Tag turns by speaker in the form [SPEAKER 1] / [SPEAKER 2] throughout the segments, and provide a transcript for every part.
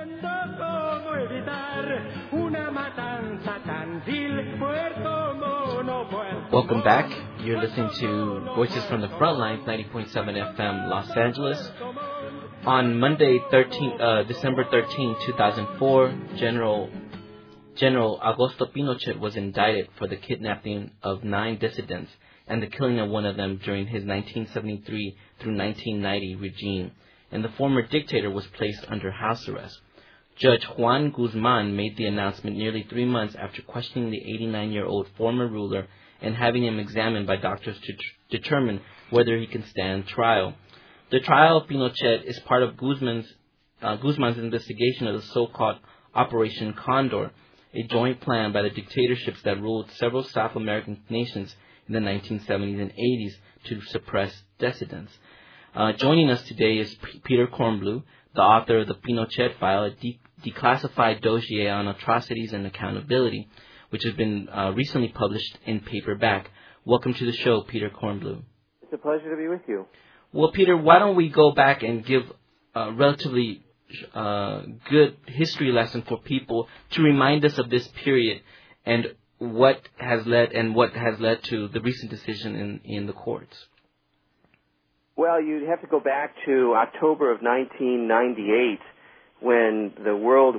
[SPEAKER 1] Welcome back. You're listening to Voices from the Frontlines, 90.7 FM, Los Angeles. On Monday, December 13, 2004, General Augusto Pinochet was indicted for the kidnapping of 9 dissidents and the killing of one of them during his 1973 through 1990 regime, and the former dictator was placed under house arrest. Judge Juan Guzman made the announcement nearly 3 months after questioning the 89-year-old former ruler and having him examined by doctors to determine whether he can stand trial. The trial of Pinochet is part of Guzman's investigation of the so-called Operation Condor, a joint plan by the dictatorships that ruled several South American nations in the 1970s and 80s to suppress dissidents. Joining us today is Peter Kornbluh, the author of the Pinochet File, a declassified dossier on atrocities and accountability, which has been recently published in paperback. Welcome to the show, Peter Kornbluh.
[SPEAKER 2] It's a pleasure to be with you.
[SPEAKER 1] Well, Peter, why don't we go back and give a relatively good history lesson for people to remind us of this period and what has led to the recent decision in the courts?
[SPEAKER 2] Well, you'd have to go back to October of 1998 when the world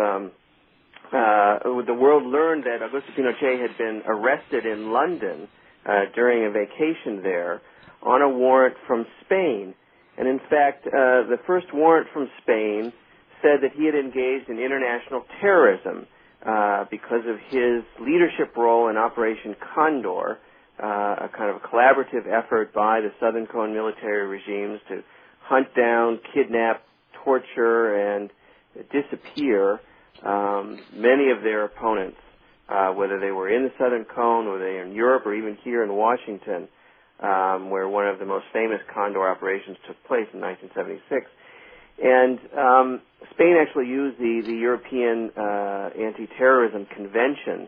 [SPEAKER 2] learned that Augusto Pinochet had been arrested in London during a vacation there on a warrant from Spain. And in fact, the first warrant from Spain said that he had engaged in international terrorism because of his leadership role in Operation Condor, a kind of a collaborative effort by the Southern Cone military regimes to hunt down, kidnap, torture, and disappear many of their opponents, whether they were in the Southern Cone or they were in Europe or even here in Washington, where one of the most famous Condor operations took place in 1976. And Spain actually used the European Anti-Terrorism Convention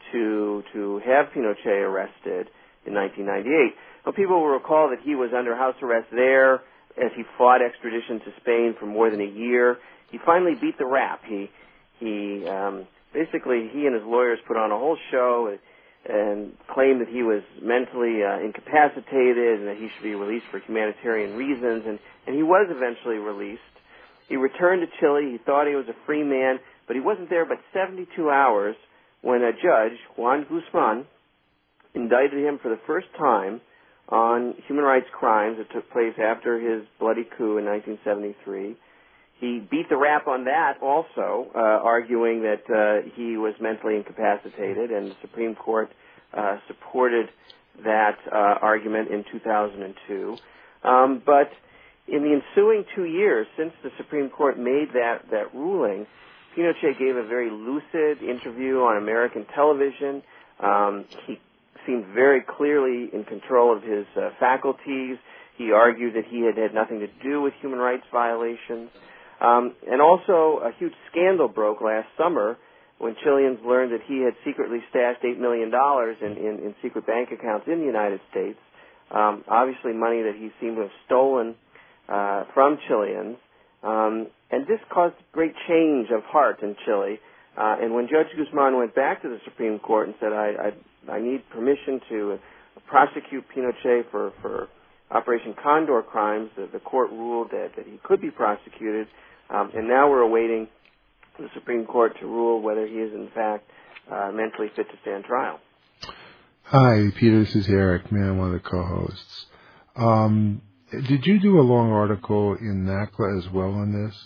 [SPEAKER 2] to have Pinochet arrested in 1998. Now, people will recall that he was under house arrest there as he fought extradition to Spain for more than a year. He finally beat the rap. Basically, he and his lawyers put on a whole show and claimed that he was mentally incapacitated and that he should be released for humanitarian reasons, and he was eventually released. He returned to Chile. He thought he was a free man, but he wasn't there but 72 hours when a judge, Juan Guzman, indicted him for the first time on human rights crimes that took place after his bloody coup in 1973. He beat the rap on that also, arguing that he was mentally incapacitated, and the Supreme Court supported that argument in 2002. But in the ensuing 2 years since the Supreme Court made that ruling, Pinochet gave a very lucid interview on American television. He seemed very clearly in control of his faculties. He argued that he had nothing to do with human rights violations. And also, a huge scandal broke last summer when Chileans learned that he had secretly stashed $8 million in secret bank accounts in the United States, obviously money that he seemed to have stolen from Chileans. And this caused great change of heart in Chile. And when Judge Guzman went back to the Supreme Court and said, I need permission to prosecute Pinochet for Operation Condor crimes, the court ruled that he could be prosecuted. And now we're awaiting the Supreme Court to rule whether he is, in fact, mentally fit to stand trial.
[SPEAKER 3] Hi, Peter. This is Eric, man, one of the co-hosts. Did you do a long article in NACLA as well on this?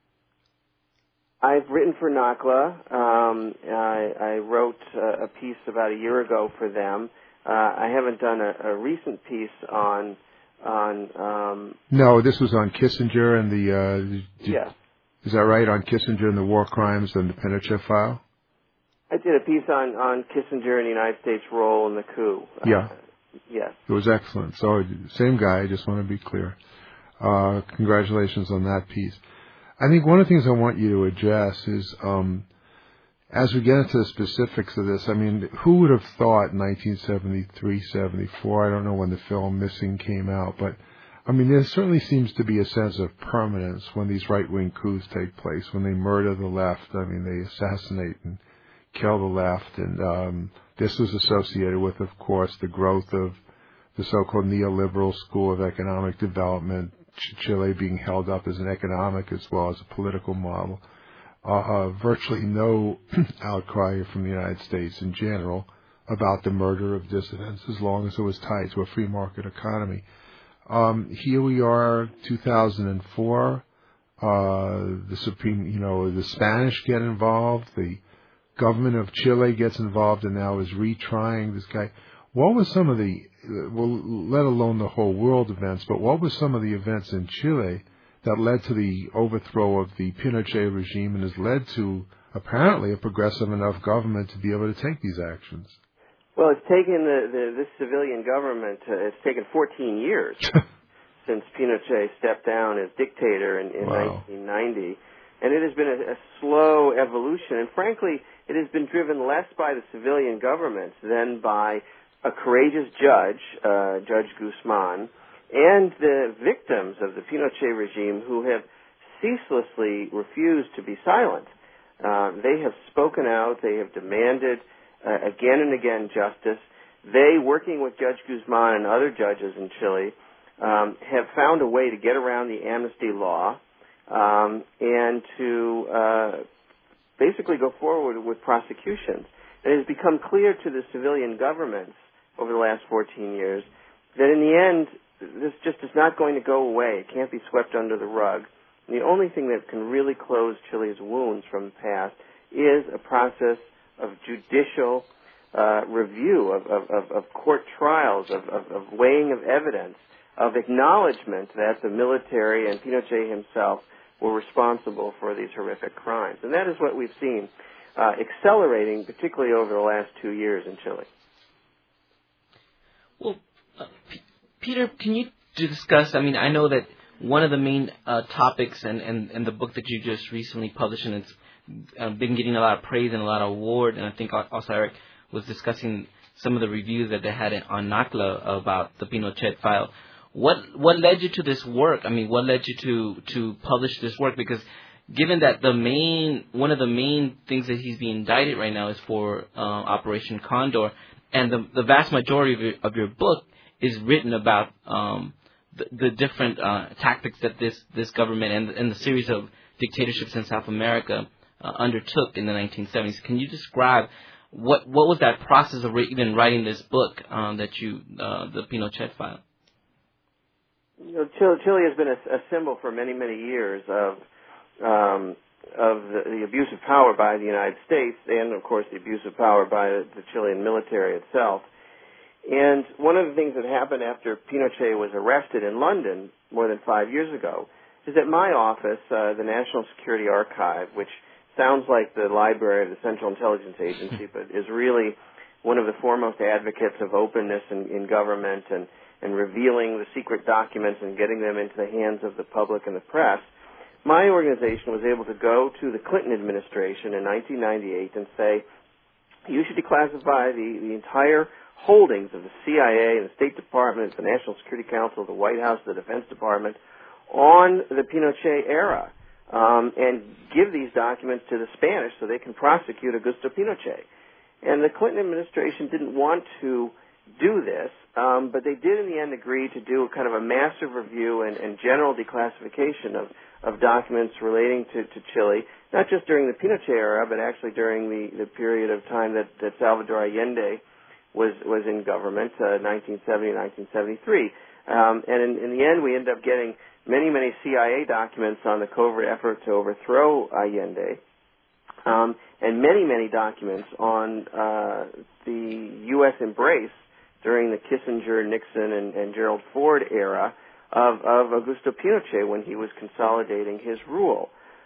[SPEAKER 2] I've written for NACLA. I wrote a piece about a year ago for them. I haven't done a recent piece on.
[SPEAKER 3] No, this was on Kissinger and the.
[SPEAKER 2] Yeah.
[SPEAKER 3] Is that right? On Kissinger and the war crimes and the Pinochet file.
[SPEAKER 2] I did a piece on Kissinger and the United States' role in the coup.
[SPEAKER 3] Yeah.
[SPEAKER 2] Yes.
[SPEAKER 3] It was excellent. So, same guy. I just want to be clear. Congratulations on that piece. I think one of the things I want you to address is, as we get into the specifics of this, I mean, who would have thought 1973, 74, I don't know when the film Missing came out, but I mean, there certainly seems to be a sense of permanence when these right-wing coups take place, when they murder the left. I mean, they assassinate and kill the left. And this was associated with, of course, the growth of the so-called neoliberal school of economic development, Chile being held up as an economic as well as a political model. Virtually no outcry from the United States in general about the murder of dissidents as long as it was tied to a free market economy. Here we are, 2004. The Spanish get involved. The government of Chile gets involved and now is retrying this guy. What was some of the, let alone the whole world events, but what was some of the events in Chile that led to the overthrow of the Pinochet regime and has led to apparently a progressive enough government to be able to take these actions?
[SPEAKER 2] Well, it's taken this civilian government, it's taken 14 years since Pinochet stepped down as dictator in 1990. And it has been a slow evolution. And frankly, it has been driven less by the civilian government than by a courageous judge, Judge Guzman, and the victims of the Pinochet regime who have ceaselessly refused to be silent. They have spoken out. They have demanded again and again justice. They, working with Judge Guzman and other judges in Chile, have found a way to get around the amnesty law and to basically go forward with prosecutions. It has become clear to the civilian governments over the last 14 years that in the end, this just is not going to go away. It can't be swept under the rug. And the only thing that can really close Chile's wounds from the past is a process of judicial review, of court trials, of weighing of evidence, of acknowledgement that the military and Pinochet himself were responsible for these horrific crimes. And that is what we've seen accelerating, particularly over the last 2 years in Chile.
[SPEAKER 1] Well, Peter, can you discuss, I mean, I know that one of the main topics and the book that you just recently published, and it's been getting a lot of praise and a lot of award, and I think also Eric was discussing some of the reviews that they had on NACLA about the Pinochet file. What led you to this work? I mean, what led you to publish this work? Because given that one of the main things that he's being indicted right now is for Operation Condor, and the vast majority of your book is written about the different tactics that this government and the series of dictatorships in South America undertook in the 1970s. Can you describe what was that process of even writing this book the Pinochet file?
[SPEAKER 2] You know, Chile has been a symbol for many, many years of the abuse of power by the United States and, of course, the abuse of power by the Chilean military itself. And one of the things that happened after Pinochet was arrested in London more than 5 years ago is that my office, the National Security Archive, which sounds like the library of the Central Intelligence Agency, but is really one of the foremost advocates of openness in government and revealing the secret documents and getting them into the hands of the public and the press, my organization was able to go to the Clinton administration in 1998 and say, you should declassify the entire holdings of the CIA and the State Department, the National Security Council, the White House, the Defense Department on the Pinochet era, and give these documents to the Spanish so they can prosecute Augusto Pinochet. And the Clinton administration didn't want to do this, but they did in the end agree to do kind of a massive review and general declassification of documents relating to Chile, not just during the Pinochet era, but actually during the period of time that Salvador Allende was in government, 1970, 1973. And in the end, we ended up getting many, many CIA documents on the covert effort to overthrow Allende, and many, many documents on the U.S. embrace during the Kissinger, Nixon, and Gerald Ford era of Augusto Pinochet when he was consolidating his rule.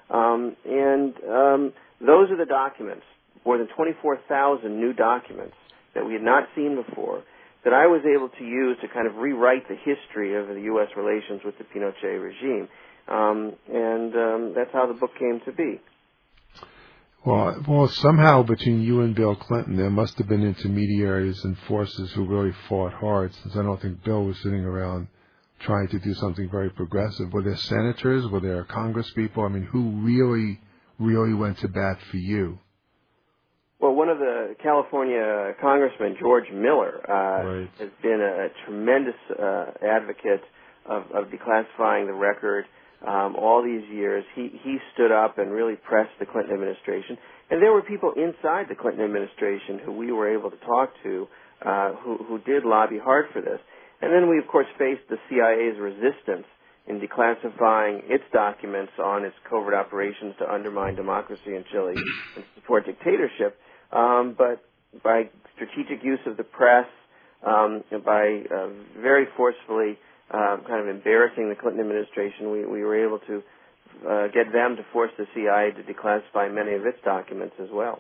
[SPEAKER 2] Those are the documents, more than 24,000 new documents that we had not seen before, that I was able to use to kind of rewrite the history of the U.S. relations with the Pinochet regime. That's how the book came to be.
[SPEAKER 3] Well, somehow between you and Bill Clinton, there must have been intermediaries and forces who really fought hard, since I don't think Bill was sitting around trying to do something very progressive. Were there senators? Were there congresspeople? I mean, who really went to bat for you?
[SPEAKER 2] Well, one of the California congressmen, George Miller, has been a tremendous advocate of declassifying the record all these years. He stood up and really pressed the Clinton administration. And there were people inside the Clinton administration who we were able to talk to who did lobby hard for this. And then we, of course, faced the CIA's resistance in declassifying its documents on its covert operations to undermine democracy in Chile and support dictatorship. But by strategic use of the press, by very forcefully kind of embarrassing the Clinton administration, we were able to get them to force the CIA to declassify many of its documents as well.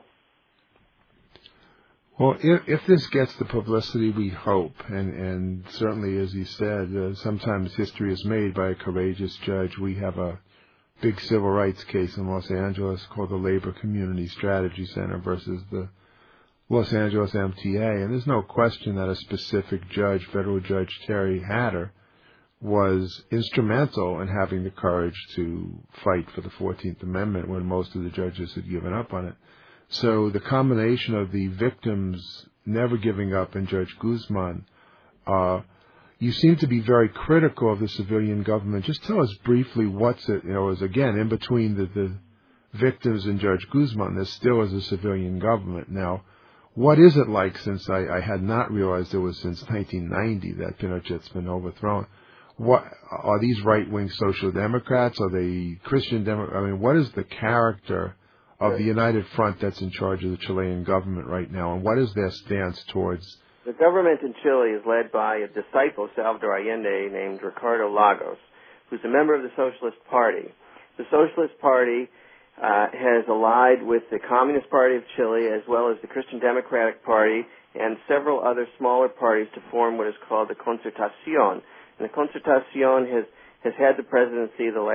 [SPEAKER 3] Well, if this gets the publicity we hope, and certainly, as you said, sometimes history is made by a courageous judge. We have a big civil rights case in Los Angeles called the Labor Community Strategy Center versus the Los Angeles MTA, and there's no question that a specific judge, federal judge Terry Hatter, was instrumental in having the courage to fight for the 14th Amendment when most of the judges had given up on it. So the combination of the victims never giving up and Judge Guzman, you seem to be very critical of the civilian government. Just tell us briefly what's it, is again, in between the victims and Judge Guzman, there still is a civilian government. Now, what is it like, since I had not realized it was since 1990 that Pinochet's been overthrown? What are these right-wing social democrats? Are they Christian Democrats? I mean, what is the character of the United Front that's in charge of the Chilean government right now, and what is their stance towards?
[SPEAKER 2] The government in Chile is led by a disciple, Salvador Allende, named Ricardo Lagos, who's a member of the Socialist Party. The Socialist Party has allied with the Communist Party of Chile as well as the Christian Democratic Party and several other smaller parties to form what is called the Concertación. And the Concertación has had the presidency the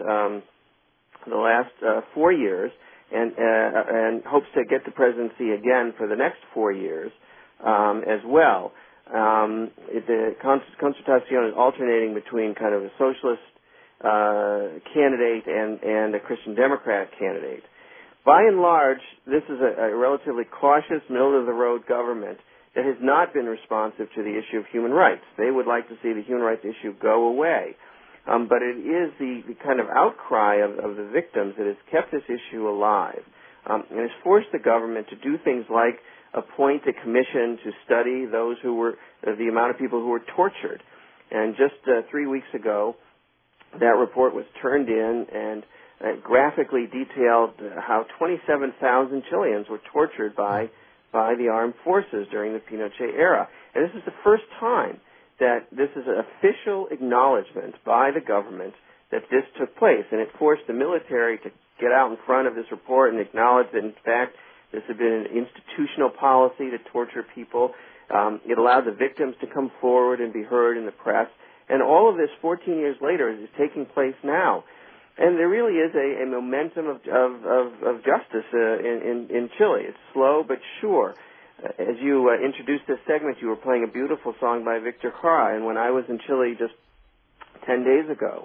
[SPEAKER 2] last 4 years, and hopes to get the presidency again for the next 4 years as well. The Concertación is alternating between kind of a socialist candidate and a Christian Democrat candidate. By and large, this is a relatively cautious, middle-of-the-road government that has not been responsive to the issue of human rights. They would like to see the human rights issue go away. But it is the kind of outcry of the victims that has kept this issue alive and has forced the government to do things like appoint a commission to study those who were, the amount of people who were tortured. And just 3 weeks ago, that report was turned in and graphically detailed how 27,000 Chileans were tortured by the armed forces during the Pinochet era. And this is the first time that this is an official acknowledgement by the government that this took place. And it forced the military to get out in front of this report and acknowledge that, in fact, this had been an institutional policy to torture people. It allowed the victims to come forward and be heard in the press. And all of this, 14 years later, is taking place now. And there really is a momentum of justice in Chile. It's slow but sure. As you introduced this segment, you were playing a beautiful song by Victor Jara. And when I was in Chile just 10 days ago,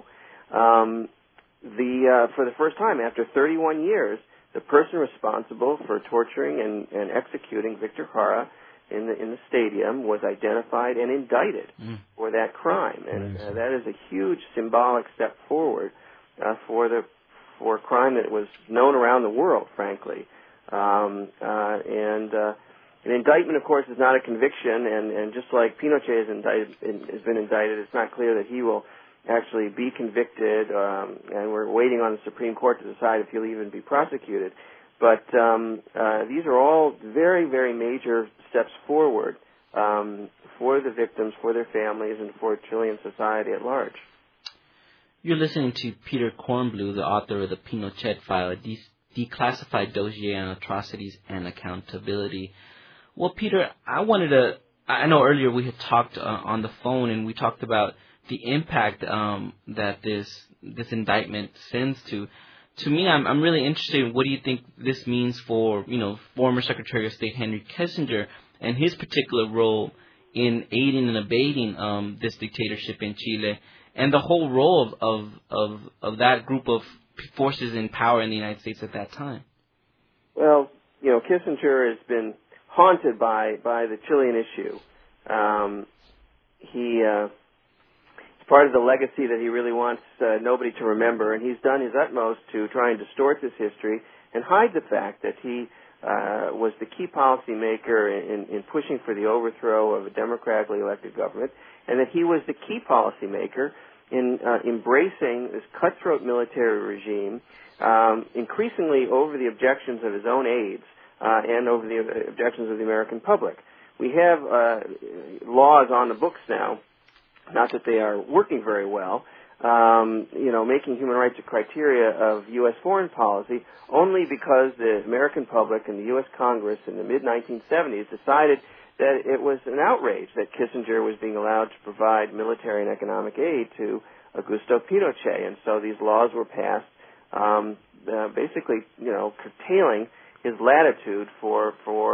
[SPEAKER 2] for the first time after 31 years, the person responsible for torturing and executing Victor Jara in the stadium was identified and indicted for that crime. And that is a huge symbolic step forward for a crime that was known around the world, frankly. An indictment, of course, is not a conviction, and just like Pinochet has been indicted, it's not clear that he will actually be convicted, and we're waiting on the Supreme Court to decide if he'll even be prosecuted. But these are all very, very major steps forward for the victims, for their families, and for Chilean society at large.
[SPEAKER 1] You're listening to Peter Kornbluh, the author of the Pinochet File, Declassified Dossier on Atrocities and Accountability. Well, Peter, I know earlier we had talked on the phone, and we talked about the impact that this indictment sends to. To me, I'm really interested in what do you think this means for, former Secretary of State Henry Kissinger and his particular role in aiding and abetting this dictatorship in Chile, and the whole role of that group of forces in power in the United States at that time?
[SPEAKER 2] Well, Kissinger has been haunted by the Chilean issue. It's part of the legacy that he really wants nobody to remember, and he's done his utmost to try and distort this history and hide the fact that he was the key policymaker in pushing for the overthrow of a democratically elected government, and that he was the key policymaker in embracing this cutthroat military regime, increasingly over the objections of his own aides and over the objections of the American public. We have laws on the books now, not that they are working very well, making human rights a criteria of U.S. foreign policy only because the American public and the U.S. Congress in the mid-1970s decided that it was an outrage that Kissinger was being allowed to provide military and economic aid to Augusto Pinochet. And so these laws were passed basically, curtailing his latitude for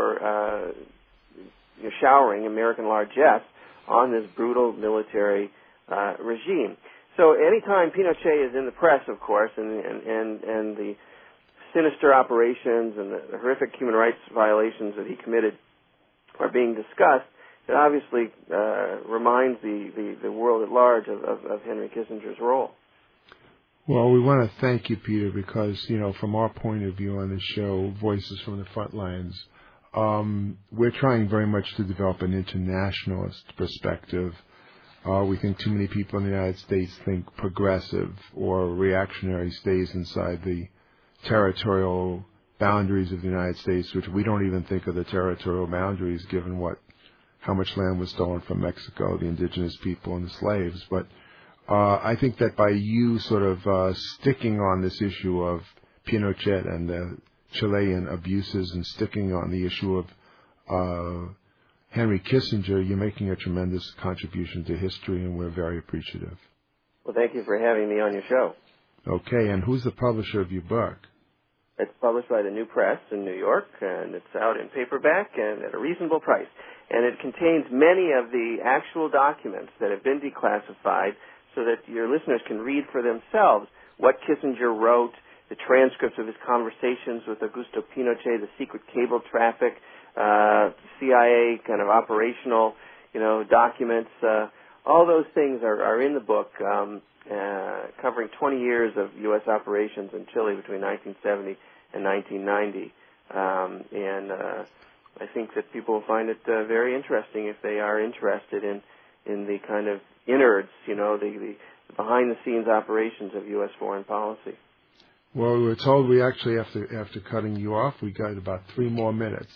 [SPEAKER 2] showering American largesse on this brutal military regime. So anytime Pinochet is in the press, of course, and the sinister operations and the horrific human rights violations that he committed are being discussed, it obviously reminds the world at large of Henry Kissinger's role.
[SPEAKER 3] Well, we want to thank you, Peter, because, from our point of view on this show, Voices from the Front Lines, we're trying very much to develop an internationalist perspective. We think too many people in the United States think progressive or reactionary stays inside the territorial boundaries of the United States, which we don't even think of the territorial boundaries given how much land was stolen from Mexico, the indigenous people and the slaves. But I think that by you sort of sticking on this issue of Pinochet and the Chilean abuses and sticking on the issue of Henry Kissinger, you're making a tremendous contribution to history, and we're very appreciative.
[SPEAKER 2] Well, thank you for having me on your show.
[SPEAKER 3] Okay, and who's the publisher of your book?
[SPEAKER 2] It's published by the New Press in New York, and it's out in paperback and at a reasonable price. And it contains many of the actual documents that have been declassified so that your listeners can read for themselves what Kissinger wrote, the transcripts of his conversations with Augusto Pinochet, the secret cable traffic, CIA kind of operational, documents. All those things are in the book, covering 20 years of U.S. operations in Chile between 1970 and 1990. And I think that people will find it very interesting if they are interested in the kind of innards, the behind-the-scenes operations of U.S. foreign policy.
[SPEAKER 3] Well, we were told we actually, after cutting you off, we got about 3 more minutes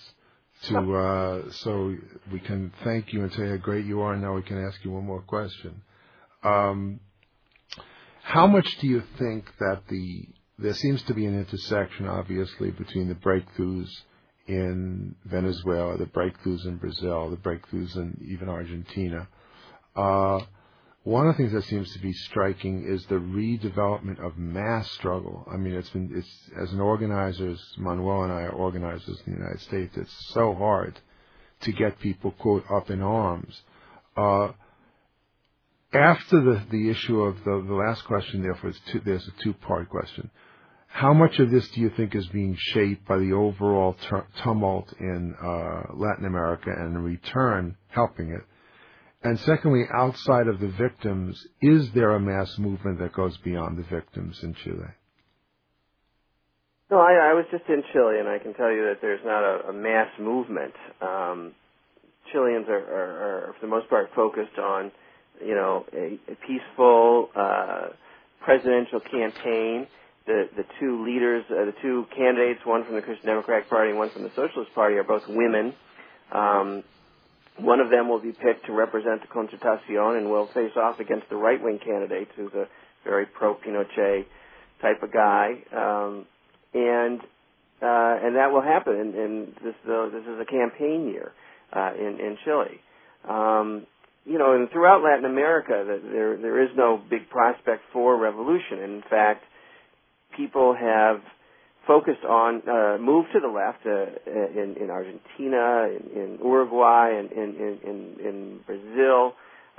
[SPEAKER 3] so we can thank you and say how great you are, and now we can ask you one more question. How much do you think that there seems to be an intersection, obviously, between the breakthroughs in Venezuela, the breakthroughs in Brazil, the breakthroughs in even Argentina? One of the things that seems to be striking is the redevelopment of mass struggle. I mean, it's as an organizer, as Manuel and I are organizers in the United States, it's so hard to get people, quote, up in arms. After the issue of the last question, therefore, there's a 2-part question. How much of this do you think is being shaped by the overall tumult in Latin America and in return helping it? And secondly, outside of the victims, is there a mass movement that goes beyond the victims in Chile?
[SPEAKER 2] No, I was just in Chile, and I can tell you that there's not a mass movement. Chileans are, for the most part, focused on, a peaceful presidential campaign. The 2 leaders, the 2 candidates, one from the Christian Democratic Party and one from the Socialist Party, are both women. One of them will be picked to represent the Concertación and will face off against the right-wing candidate, who's a very pro-Pinochet type of guy, and that will happen. And this is a campaign year in Chile. And throughout Latin America, there is no big prospect for revolution. And in fact, people have focused on moved to the left in Argentina, in Uruguay, and in Brazil.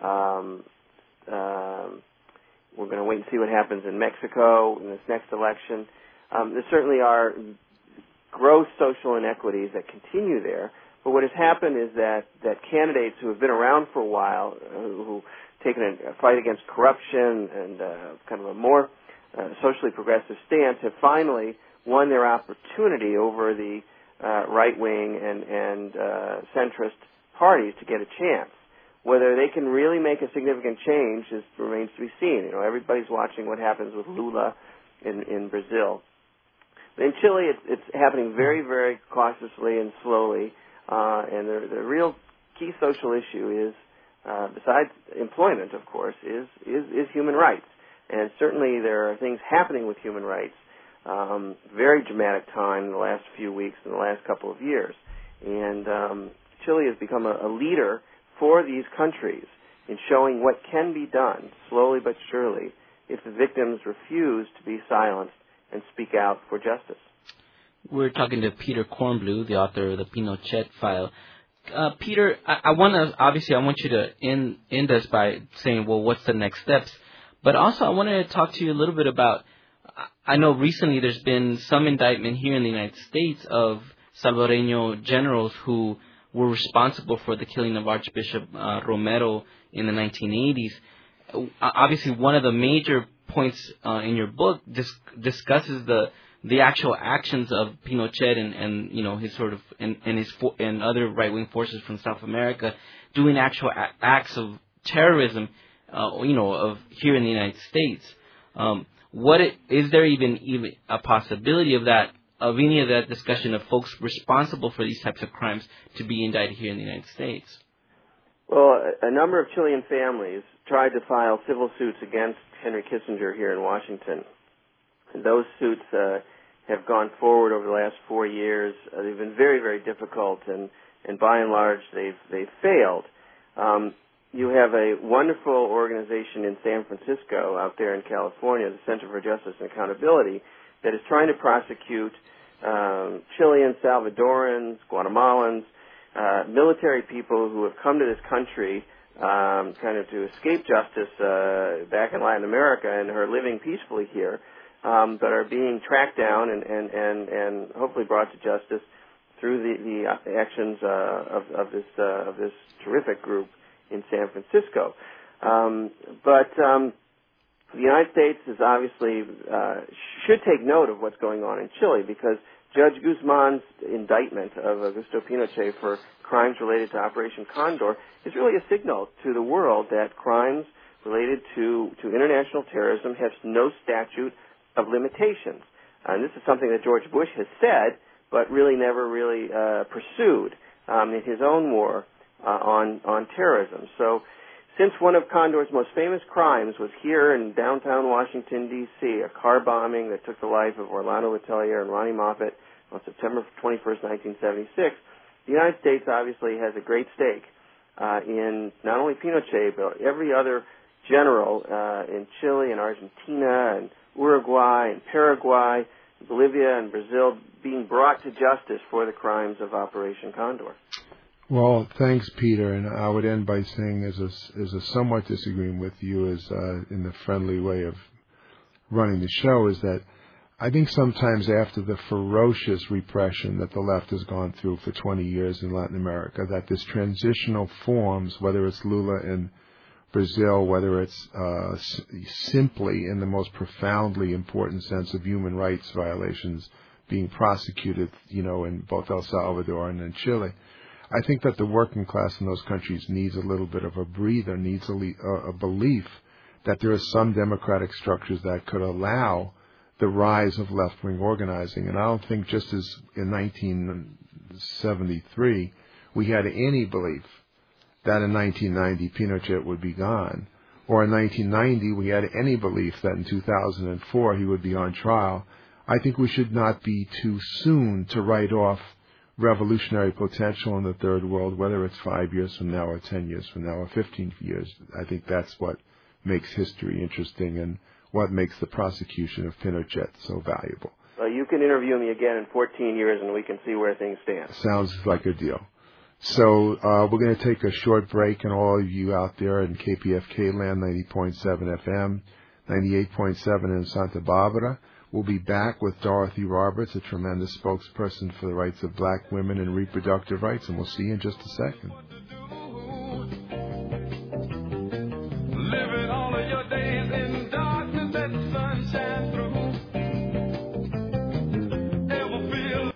[SPEAKER 2] We're going to wait and see what happens in Mexico in this next election. There certainly are gross social inequities that continue there. But what has happened is that candidates who have been around for a while, who've taken a fight against corruption and kind of a more socially progressive stance, have finally won their opportunity over the right-wing and centrist parties to get a chance. Whether they can really make a significant change remains to be seen. You know, everybody's watching what happens with Lula in Brazil. But in Chile, it's happening very, very cautiously and slowly. And the real key social issue is, besides employment, of course, is human rights. And certainly there are things happening with human rights, very dramatic time in the last few weeks, in the last couple of years. And Chile has become a leader for these countries in showing what can be done, slowly but surely, if the victims refuse to be silenced and speak out for justice.
[SPEAKER 1] We're talking to Peter Kornbluh, the author of the Pinochet File. Peter, I want you to end us by saying, well, what's the next steps? But also I wanted to talk to you a little bit about, I know recently there's been some indictment here in the United States of Salvadoreño generals who were responsible for the killing of Archbishop Romero in the 1980s. Obviously, one of the major points in your book discusses the actual actions of Pinochet and you know his sort of and other right-wing forces from South America doing actual acts of terrorism, of here in the United States. Is there even a possibility of any of that discussion of folks responsible for these types of crimes to be indicted here in the United States?
[SPEAKER 2] Well, a number of Chilean families tried to file civil suits against Henry Kissinger here in Washington. And those suits have gone forward over the last 4 years. They've been very, very difficult, and by and large, they've failed. You have a wonderful organization in San Francisco out there in California, the Center for Justice and Accountability, that is trying to prosecute Chileans, Salvadorans, Guatemalans, military people who have come to this country kind of to escape justice back in Latin America and are living peacefully here, but are being tracked down and hopefully brought to justice through the actions of this terrific group in San Francisco. But the United States is obviously should take note of what's going on in Chile, because Judge Guzman's indictment of Augusto Pinochet for crimes related to Operation Condor is really a signal to the world that crimes related to international terrorism have no statute of limitations. And this is something that George Bush has said, but really never really pursued in his own war on terrorism. So since one of Condor's most famous crimes was here in downtown Washington, D.C., a car bombing that took the life of Orlando Letelier and Ronnie Moffett on September 21st, 1976, the United States obviously has a great stake in not only Pinochet, but every other general in Chile and Argentina and Uruguay and Paraguay, Bolivia and Brazil being brought to justice for the crimes of Operation Condor.
[SPEAKER 3] Well, thanks, Peter. And I would end by saying, as a somewhat disagreeing with you, in the friendly way of running the show, is that I think sometimes after the ferocious repression that the left has gone through for 20 years in Latin America, that this transitional forms, whether it's Lula in Brazil, whether it's simply in the most profoundly important sense of human rights violations being prosecuted, in both El Salvador and in Chile, I think that the working class in those countries needs a little bit of a breather, needs a belief that there are some democratic structures that could allow the rise of left-wing organizing. And I don't think, just as in 1973 we had any belief that in 1990 Pinochet would be gone, or in 1990 we had any belief that in 2004 he would be on trial, I think we should not be too soon to write off revolutionary potential in the third world, whether it's 5 years from now or 10 years from now or 15 years. I think that's what makes history interesting and what makes the prosecution of Pinochet so valuable.
[SPEAKER 2] you can interview me again in 14 years, and we can see where things stand.
[SPEAKER 3] Sounds like a deal. So we're going to take a short break, and all of you out there in KPFK land, 90.7 FM, 98.7 in Santa Barbara. We'll be back with Dorothy Roberts, a tremendous spokesperson for the rights of black women and reproductive rights, and we'll see you in just a second.